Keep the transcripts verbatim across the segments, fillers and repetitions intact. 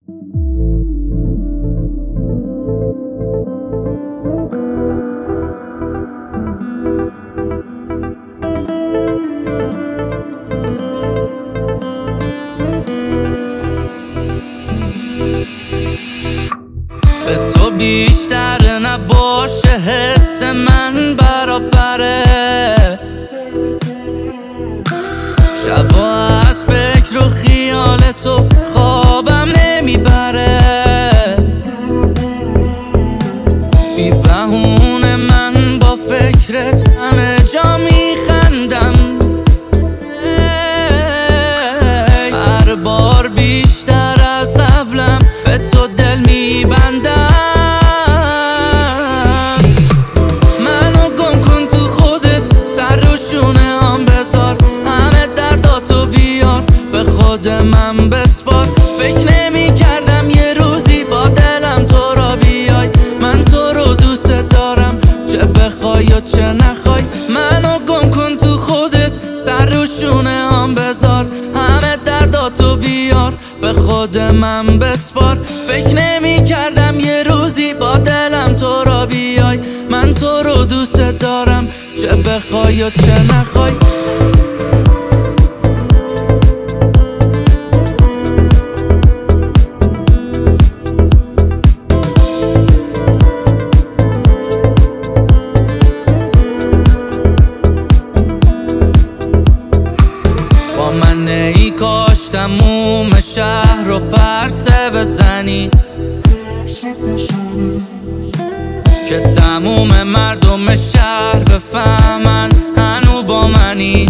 به تو بیشتر نباشه حس من برابره، شبا از فکر و خیال تو خوابم نمیبره. بی بهونه من با فکرت همه جا میخندم، هر بار بیشتر از قبلم به تو دل میبندم. منو گم کن تو خودت، سر رو شونه هم بذار، همه درداتو بیار به خود من بسپار. فکر نمی کردم یه روزی با دلم تو را بیای، من تو رو دوست دارم چه بخوای یا چه نخوای. منو گم کن تو خودت، سر رو شونه هم بذار، همه درداتو بیار به خود من بسپار. فکر نمی کردم یه روزی با دلم تو را بیای، من تو رو دوست دارم چه بخوای یا چه نخوای. با من ای کاش تموم شهر رو پرسه بزنی، که تموم مردم شهر بفهمن هنو با منی.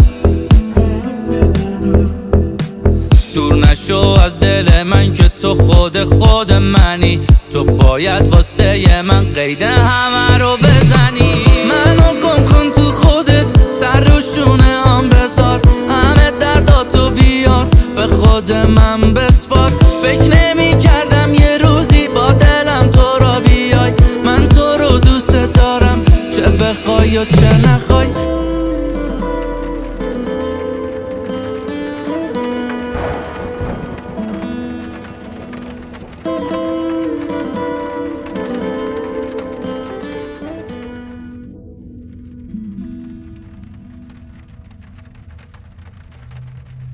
دور نشو از دل من که تو خود خود منی، تو باید واسه من قید همه رو بزنی. منو گم کن تو خودت، سر رو شونه هم بذار، همه درداتو بیار به خود من بسپار. فکر نمی کردم یه روزی با دلم تو را بیای، من تو رو دوست دارم چه بخوای یا چه نخوای.